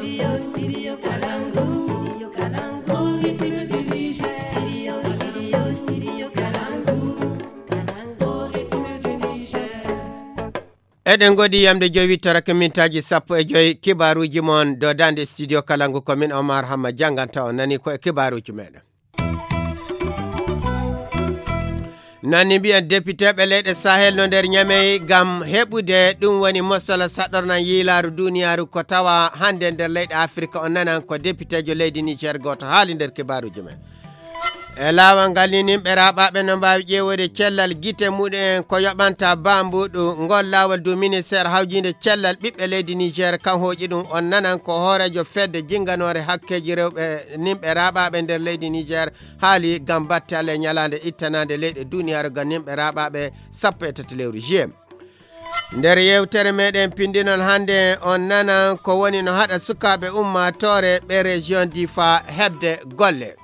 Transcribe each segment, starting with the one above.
Studio Kalangu, Studio Kalangu, rythme du Niger. Studio Kalangu, Kalangu, rythme du Niger. Eden godi yamde jowi taraka mintaji sappo e joyi kibaruji mon do dande Studio Kalangu komin Omar Hamma janganta on nani ko e kibaruji meɗen. Nani mbiyen député ɓe leyɗe Sahel no nder ñamey gam heɓude ɗum woni mosala saɗorna yiilaaru duniyaru ko tawa hande nder leyɗe Afrique on nanan ko député jo leydi Niger goto haali nder kibaruji men. E laawol ngal ni nimɓe raɓaɓe no mbawi ƴeewode cellal guite muɗum ko yoɓanta bambuɗu ngol laawol du ministére hawjinde cellal ɓiɓɓe leydi Niger kan hooƴi ɗum on nanan ko hoorejo fedde jinganore hakkeji rewɓe nimɓe raɓaɓe nder leydi Niger haali gam batte alle ñalande ittanande leyɗe duniyaru gam nimɓe raɓaɓe 13 lewru juillet. Nder yewtere meɗen pindinon hande on nanan ko woni no haɗa sukaɓe ummatore ɓe région Difa hebde golle.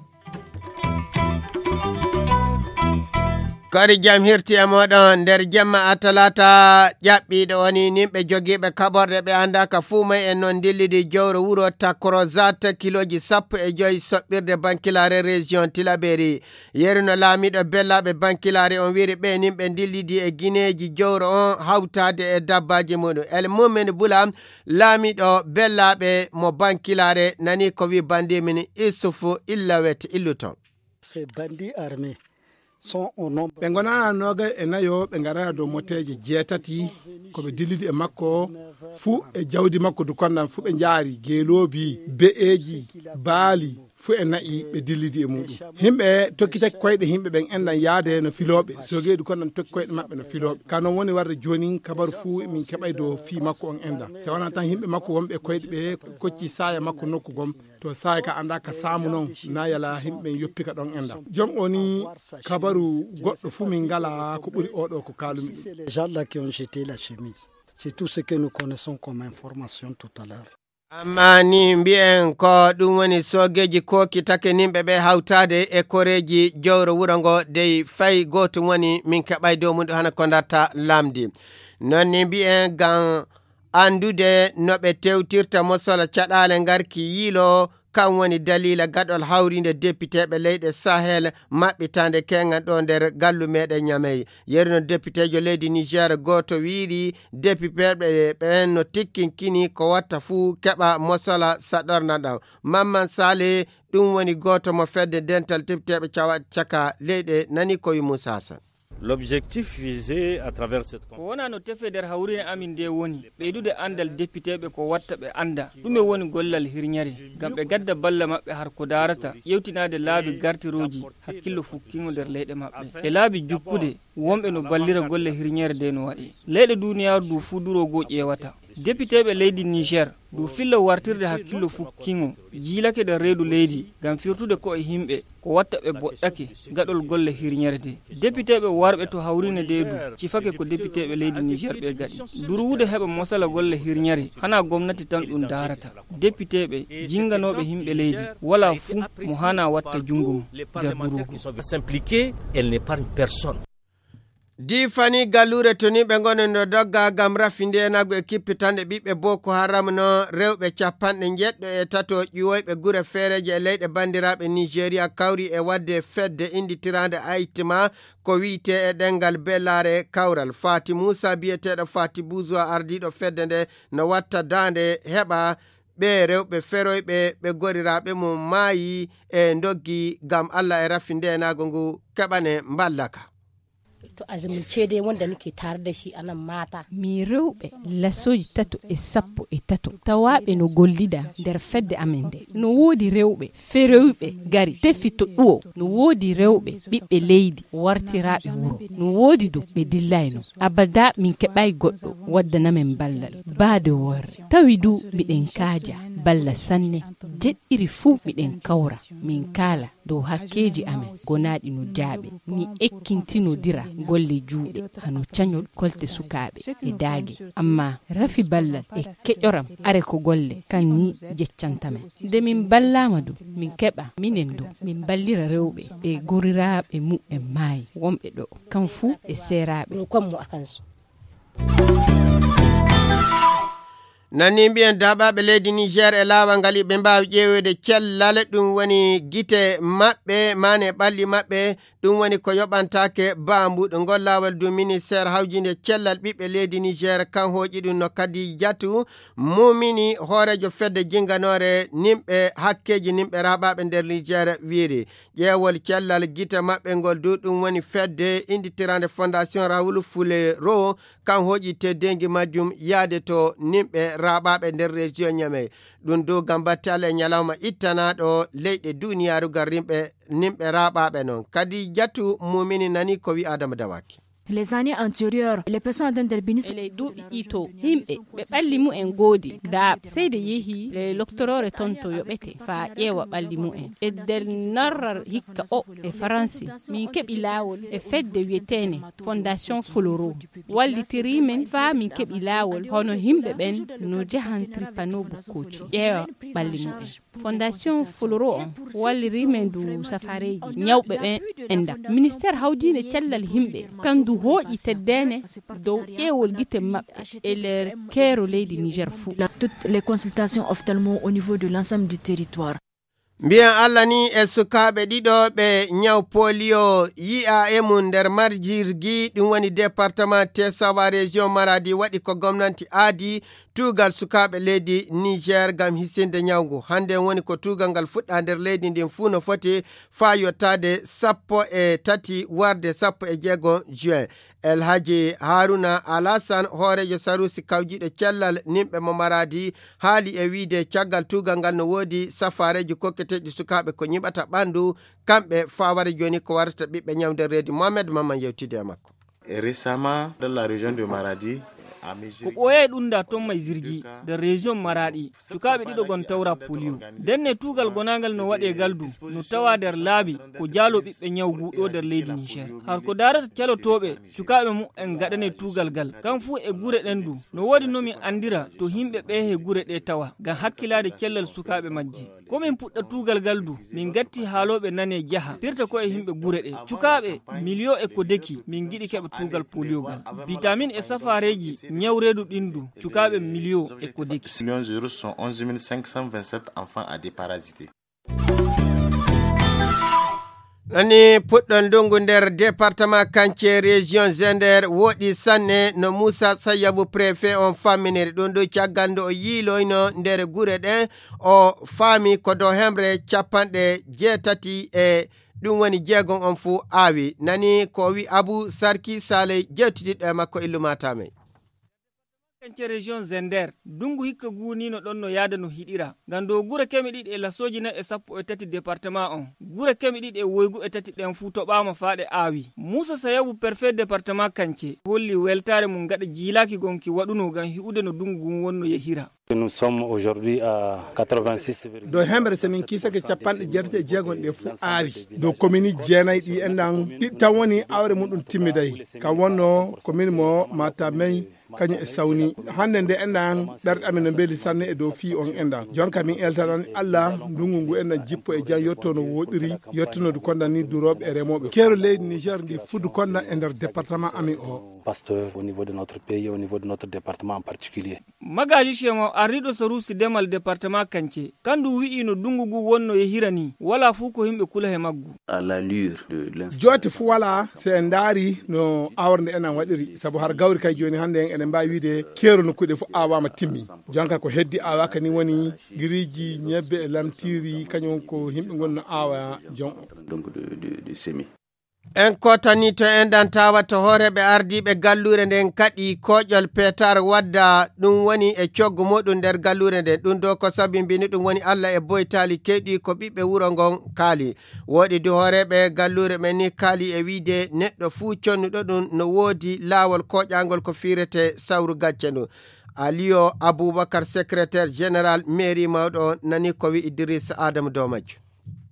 Kadi jam hirti e moɗon nder jemma a talata ƴaɓɓiɗo woni nimɓe jogiiɓe kaɓorɗe ɓe andaka fuu may en noon dillidi jowro wuro Takrozat kiloji 15 soɓɓirde bankilare région Tilaberi. Yeruno laamiɗo bellaɓe bankilare on wiri ɓe nimɓe dillidi e guineji jowro on hawtade e dabbaji muɗum. El Mumen Bula laamiɗo bellaɓe mo bankilare nani ko wi bandi min Isufu Illawet Illuton. C'est bandit armé. Ɓe gonana noga e nayo ɓe garaya dow moteje jeetati koɓe dillidi e makko fuu e jawdi makko du konnan fuu ɓe jaari geelobi be'eji baali fuu e nayi ɓe dillidi e muɗum. Himɓe tokkitaki koyɗe himɓe ɓen endan yaade no filoɓe sogeedu konnan tokki koyɗe maɓɓe no filoɓe ka noon woni warde joni kabaru fuu min keɓay dow fii makko on endan so wona tan himɓe makko wonɓe koyɗe ɓe kocci saya makko nokku gom to saya ka anda ka saamu noon na yala himɓe yoppika ɗon endan joom oni kabaru goɗɗo fuu min ngala ko ɓuri oɗo ko kalumi C'est les gens là qui ont jeté la chemise. C'est tout ce que nous connaissons comme information tout à l'heure. Amma ni mbiyen ko ɗum woni sogeji koki take nimɓe ɓe hawtade e koreji jowro wuro ngo dey fay goto woni min keɓay dow muɗum hana ko darta lamdi non ni mbiyen gam andude no ɓe tewtirta mosala caɗale garki yiilo kan woni dalila gaɗol hawrinde député ɓe leyɗe Sahel maɓɓitande kengan ɗo nder gallu meɗen ñamey yeruno député jo leydi Niger goto wiiri député ɓe no tikkinkini ko watta fuu keɓa mosala saɗorna ɗam Mamman Sale ɗum woni goto mo fedde dental tefteɓe caka leyɗe nani koye Moussa Hassan. L'objectif visé à travers cette ko wona no tefe nder hawrine amin nde woni ɓeydude andal député ɓe ko watta ɓe anda ɗume woni gollal hirñare gam ɓe gadda balla maɓɓe har ko darata yewtinade laabi gartiroji hakkillo fukkingo nder leyɗe maɓɓe e laabi jukkude wonɓe no ballira golle hirñere nde no waɗi leyɗe duniyaru du fu durogo ƴewata député ɓe leydi Niger du filla wartirde hakkillo fukkingo jiilake nder reedu leydi gam firtude ko e himɓe ko watta ɓe boɗɗake gaɗol golle hirñere de député ɓe warɓe to hawrine nde du cifake ko député ɓe leydi Niger ɓe gaɗi durwude heɓa mosala golle hirñere hana gomnati tan ɗum darata député ɓe jinganoɓe himɓe leydi wala fuu mo hana watta jungo mum nder durugo s'impliquer, elle n'épargne personne. Di fani gallure toni ɓe gonen no dogga gam rafinde enago e kippitande ɓiɓɓe Boko Haram no rewɓe 13 ƴiwoyɓe gure feereje e leyɗe bandiraɓe Nigeria kawri e wadde fedde inditirande Aitima ko wiite e ɗengal bellare kawral Fati Moussa biyeteɗo Fati Bouzou ardiɗo fedde nde no watta dande heɓa ɓe rewɓe feroyɓe ɓe goriraɓe mum maayi e doggi gam Allah e rafinde enago ngu keɓane mballaka. To azumulcede wanda nake tare da shi anan mata mi rewɓe lasoji 13 tawaɓe no gollida nder fedde amen nde no woodi rewɓe ferewɓe gari tefito ɗuwo no woodi rewɓe ɓiɓɓe leydi wartiraɓe wuro no woodi du ɓe dillayno abada min keɓay goɗɗo waddanamen ballal baade worre tawi du miɗen kaaja balla sanne jeɗɗiri fuu miɗen kawra min kaala dow hakkeji amen gonaɗi no jaaɓe mi ekkintinodira golle juuɗe hano cañol kolte sukaɓe e daage amma rafi ballal e keƴoram are ko golle kan ni jeccantamen nde min ballama du min keɓa minen du min ballira rewɓe e goriraɓe mu e maayi wonɓe ɗo kan fuu e seeraɓe konmo akanso nani mbiyen daɓaɓe leydi Niger e laawol ngal ɓe mbawi ƴeewede cellal ɗum woni gite maɓɓe mane ɓalli maɓɓe ɗum woni ko yoɓantake bambu ɗo ngol laawol du ministére hawjinde cellal ɓiɓɓe leydi Niger kan hoƴi ɗum no kadi jatu mumini hoorejo fedde jinganore nimɓe hakkeji nimɓe raɓaɓe nder Niger wiiri ƴeewol cellal gite maɓɓe ngol du ɗum woni fedde inditirande fondation Raoul Fulero kan hoƴi teddengi majjum yaade to nimɓe raɓaɓe nder région Niamey ɗum do gam battale nyalawma ittanaɗo leyɗe duniyaru gar nimɓe raɓaɓe non kadi jattu mumini nani ko wi Adama Dawaki. Les années antérieures, les personnes atteintes d'albinisme ele duuɓi ito himɓe ɓe ɓalli mu'en goodi da seyde yeehi le loctorore toon to yoɓete fa ƴeewa ɓalli mu'en e nder narrar hikka o e faransi min keɓi laawol e fedde wiyetene fondation Fulero wallitirimen fa min keɓi laawol hono himɓe ɓen no jahantri pano bukkoji ƴeewa ɓalli mu'en fondation Fulero on wallirimen du safareji ñawɓe ɓen enda ministére hawjinde cellal himɓe kandu hoƴi teddene dow ƴeewol gite maɓɓe e nder keero leydi Niger fou. Toutes les consultations ophtalmo au niveau de l'ensemble du territoire. mbiyan Allah ni e sukaɓe ɗiɗo ɓe ñaw polio yi'a e mum nder marjirgi ɗum woni département Tesawa région Maradi waɗi ko gomnanti aadi tugal sukaɓe leydi Niger gam hisinde ñawgu hande woni ko tugal ngal fuɗɗa nder leydi ndin fuu no foti fa yottade 13 warde 16 juin El Hadji Haruna Alassane hoorejo Sarusi kawjiɗo cellal nimɓe mo Maradi haali e wiide caggal tugal ngal no woodi safareji kokketeji sukaɓe ko ñiɓata ɓandu kamɓe fawara joni ko warata ɓiɓɓe ñawde reedi Mohamed Maman yewtide makko. Récemment dans la région de Maradi ko ɓooyay ɗunda toon may zirgi nder région Maradi sukaɓe ɗiɗo gon tawra polio denne tugal gonagal no waɗe galdu no tawa nder laabi ko jaalo ɓiɓɓe ñawgu ɗo nder leydi Niger har ko darata calotoɓe sukaɓe mu en gaɗane tugal gal kan fuu e gure ɗen du no woodi nomi andira to himɓe ɓeehe gure ɗe tawa ngam hakkilade cellal sukaɓe majje komin puɗɗa tugal gal du min gatti haaloɓe nane jaha firta ko e himɓe gure ɗe sukaɓe million e ko deki min giɗi keɓe tugal polio gal vitamine e safareji ñawreedu ɗindu cukaɓe million e ko deki. Millions d'euros sont 11 527 enfants à déparasiter. nani puɗɗon ndungu nder département Kanké région Zender woɗi sanne no Moussa Sayabu préfet on famminiri ɗum ɗo caggal nde o yiiloyno nder gure ɗen o faami ko dow hemre 80 e ɗum woni jeegon on fuu aawi nani ko wi Abou Sarki Saleh jewtidiɗo e makko illumatame. Kanké région Zender dungu hikka gunino ɗon no yaada no hiɗira ngam dow gure kemi ɗiɗi e lasoji 13 département on gure kemi ɗiɗi e woygu e tati ɗen fuu toɓama faaɗe aawi Moussa Sayabu préfet département Kanké holli weltare mum gaɗa jiilaki gonki waɗuno ngam hi'ude no dungu gun wonno yehira. Nous sommes aujourd'hui à 86. do hemre semin kisake capanɗe jeetati e jeegon ɗe fuu aawi dow commune jeenayi ɗi enɗan ɗi tan woni awre muɗum timmidayi kam wonno commune mo Matamey kañum e sawni hande nde enɗan ɗerɗe amen no beeli sanne e dow fi on enɗan jonka min eltanan Allah ndungu ngu enɗan jippo e jan yetto no woɗiri yettunode kondan ni duroɓe e remoɓe keero leydi Niger ndi fudu kondan e nder département amin o pasteur au niveau de notre pays, au niveau de notre département en particulier. Magaji Shemo arriɗo Sarusi demal département Kanké kandu wi'i no dungu gu wonno yehira ni wala fuu ko himɓe kula he maggu. À l'allure de l'instant. joti fu wala se en daari no awrde enan waɗiri sabu har gawri kay joni hande en enen mbawi wiide keero nokkuɗe fu awama timmi jonka ko heddi awaka ni woni giriji ñebbe e lamtiri kañum ko himɓe gonno awa jon Donc de semer. en kotani to enɗan tawa to hooreɓe ardiɓe gallure nden kaɗi koƴol petar wadda ɗum woni e coggu muɗum nder gallure nden ɗum do ko sabimbini ɗum woni Allah e boytali keyɗi ko ɓiɓɓe wuro ngon kaali woɗi du hooreɓe gallure ɓe ni kaali e wiide neɗɗo fuu connuɗo ɗum no woodi laawol koƴangol ko firete sawru gacce ndu Aliyo Aboubacar secrétaire général mairie mawɗo nani ko wi Idrissa Adama Domajjo.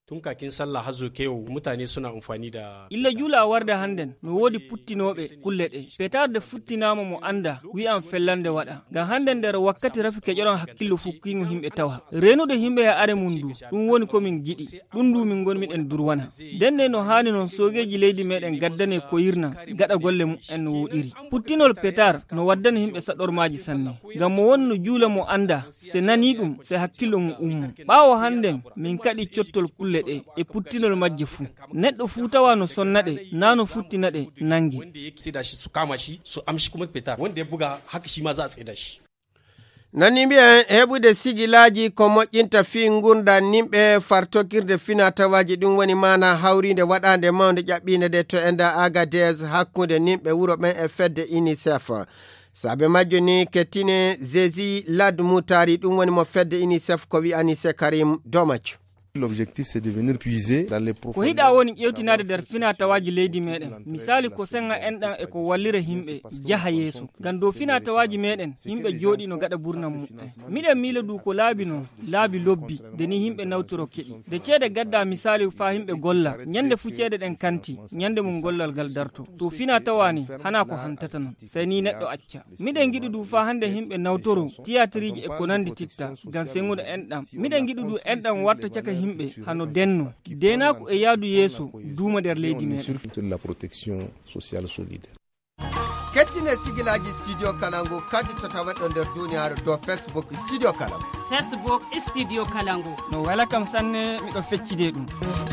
tun kakin sallah hazo kewo mutane suna amfani da illa jula warda handen no wodi puttinobe kullede petar de futtinama mo anda wi am fellande wada ga handen der wakkati rafike joron hakkillo fukkingo himbe tawa renude himbe ya are mundu dum woni ko min gidi dum du min gon min en durwana denne no hani non sogeji leydi meden gaddane ko yirna gada golle mu en wodiri puttinol petar no waddane himbe sadormaji sanne gam mo wonno jula mo anda se nani dum se hakkillo mu ummu bawo handen min kadi ciottol kullede e puttinol majje fu neddo fu tawa no sonnade nano futtinade nangi wanda yake sai da shi su kama shi su amshi kuma petar wanda ya buga haka shi ma za a tsaye da shi nani mbi'en heɓude sigilaji ko moƴƴinta fi gurda nimɓe fartokirde finatawaji ɗum woni mana hawride waɗande mawde ƴaɓɓinde de to enda Agadez hakkude nimɓe wuro ɓen e fedde UNICEF saabe majjo ni kettine Zezi Lad Moutari ɗum woni mo fedde UNICEF ko wi Anise Karim Domacco. L'objectif c'est de venir puiser dans les ko hida woni ƴewtinade der finatawaji leydi meɗen misali ko senga enɗan e ko wallira himɓe jaha yeeso gam dow finatawaji meɗen himɓe jooɗi no gaɗa ɓurna muɗen miɗen miila du ko laabi no laabi lobbi deni himɓe nawtoro keɗi de ceede gadda misali fa himɓe golla ñande fu ceede ɗen kanti ñande mum gollal gal darto to finatawani hana ko hantata non sey ni neɗɗo acca miɗen giɗi du fa hande himɓe nawtoro tiyatriji e ko nandi titta gam sengude enɗam miɗen giɗi du enɗam warta caka himɓe hano denno denako e yaadu yeeso duuma der leydi meɗen la protection sociale solidaire. kettine sigilaji studio kalangu kadi to tawaɗo nder duniyaru do Facebook studio kalangu Facebook studio kalangu no wala kam sanne miɗo feccide ɗum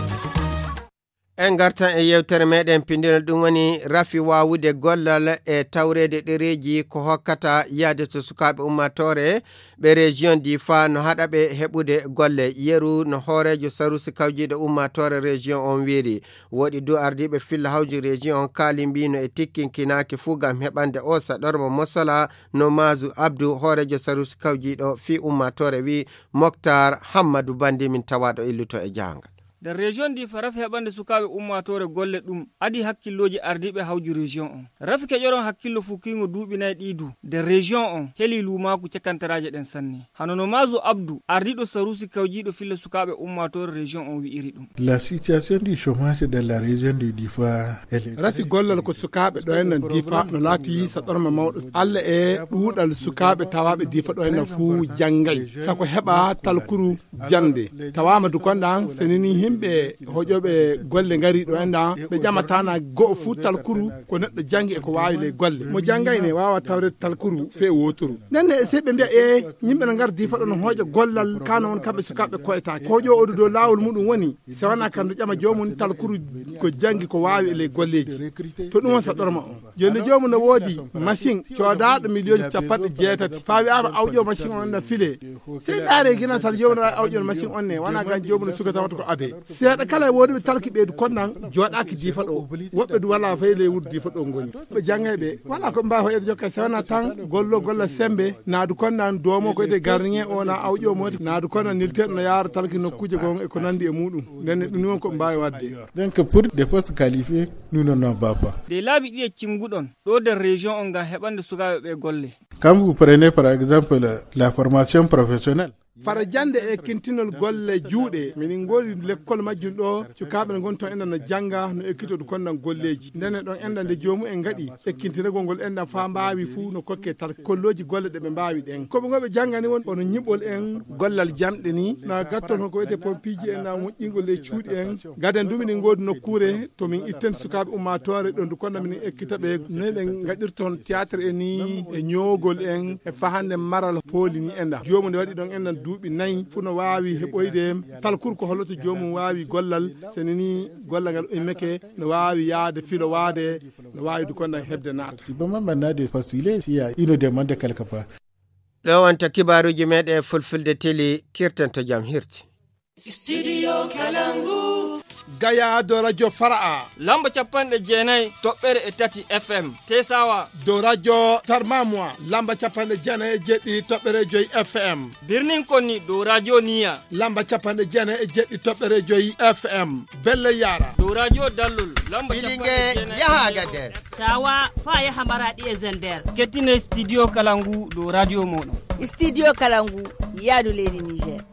en gartan e yewtere meɗen pindina ɗum woni rafi wawude gollal e tawrede ɗereji ko hokkata yaade to sukaɓe ummatore ɓe région Difa no haɗa ɓe heɓude golle yeru no hoorejo sarusi kawjiɗo ummatore région on wiiri woɗi du ardiɓe filla hawji région on kaali mbino e tikkinkinaki fuu gam heɓande o saɗormo mosala no masu abdou hoorejo sarusi kawjiɗo fi ummatore wi Moktar Hammadou Bandi min tawaɗo illuto e jangal der région Difa rafi heɓande sukaɓe ummatore golle ɗum adi hakkilloji ardiɓe hawju région on rafi keƴoron hakkillo fukkingo duuɓinayi ɗidu der région on heeli lumaku cekantaraje ɗen sanne hanono masu abdou ardiɗo sarusi kawjiɗo filla sukaɓe ummatore région on wi'iri ɗum la situation du chômage de la région du Difa rafi gollal ko sukaɓe ɗo hennan Difa no laati saɗorma mawɗo Allah e ɗuuɗal sukaɓe tawaɓe Difa ɗo hennan fuu janggay sako heɓa talkuru jande tawama dukonɗan senini himɓe hoƴoɓe golle ngari ɗo enda ɓe ƴamatana go'o fu talkuru ko neɗɗo jangi e ko wawi le golle mo janggayne wawa tawre talkuru fe woturu nenne e seɓe mbiya e yimɓe no gardi faɗo no hooƴa gollal kano on kamɓe sukaɓe koytake hoƴo oɗo dow lawol muɗum woni se wona kandu ƴama jomum talkuru ko jangi ko wawi e le golleji to ɗum on saɗorma on joni jomum no woodi machine codaɗo million 80 fawi ama awƴo machine on na file sey ɗaare guinan sata jomum no wawi awƴon machine on ne wona gan jomum no sukata wata ko ade seeɗa kala wodi ɓe talki ɓeydu konnan joɗaki Difa ɗo woɓɓe du wala fayi le wuuro Difa ɗo goni ɓe janggayɓe wala ko mbawi hoƴede jokka sewana tan golla sembe naadu konnan doomo ko ede gardien o na awƴo moti naadu konnan nilteɗo no yaara talki nokkuje gon e ko nandi e muɗum nden ɗum won ko mbawi wadde donc pour des postes qualifiés nous n'en avons pas de laabi ɗi e cimguɗon ɗo der région on gam heɓande sukaɓe ɓe golle quand vous prenez par exemple la formation professionnelle fara jande e kintinol golle juuɗe minin godi l'école majjum ɗo cukaɓe gon ton enɗan no jangga no ekkitoɗo konnan golleji ndene ɗon enɗande jomum en gaɗi ekkintinagol ngol enɗan fa mbawi fuu no kokke tar kolloji golle ɗe ɓe mbawi ɗen koɓe goɓe janggani won ono ñiɓol en gollal jamɗe ni na gatton ko wiyete pompiji en na moƴƴingol e cuuɗi en gaden du minin godi nokkure to min itten sukaɓe ummatore ɗon du konna minin ekkitaɓe noyi ɓe gaɗirton théâtre en ni e ñoogol en e fahande maral pooli ni enɗa jomum nde waɗi ɗon enɗan duuɓi nayi fu no wawi heɓoyde talkur ko holloto jomum wawi gollal senini gollal ngal immeke no wawi yaade filo waade no wawi du konna hebde naata bamambanade postulé s'il y a une demande quelque part ɗo wonta kibaruji meɗe fulfulde télé kirtanto jam hirti studio kalangu gaya do radio fara'a lamba capanɗe jeenayi toɓɓere e tati FM tesawa do radio tarmamwa lamba capanɗe jeenayi e jeɗɗi toɓɓere joyi FM birnin konni do radio niya lamba capanɗe jeenayi e jeɗɗi toɓɓere joyi FM belle yara do radio dallol lamba bilingue yahaga des tawa fa yaha maradi e zender kettine studio kalangu do radio moɗon studio kalangu yaadu leydi Niger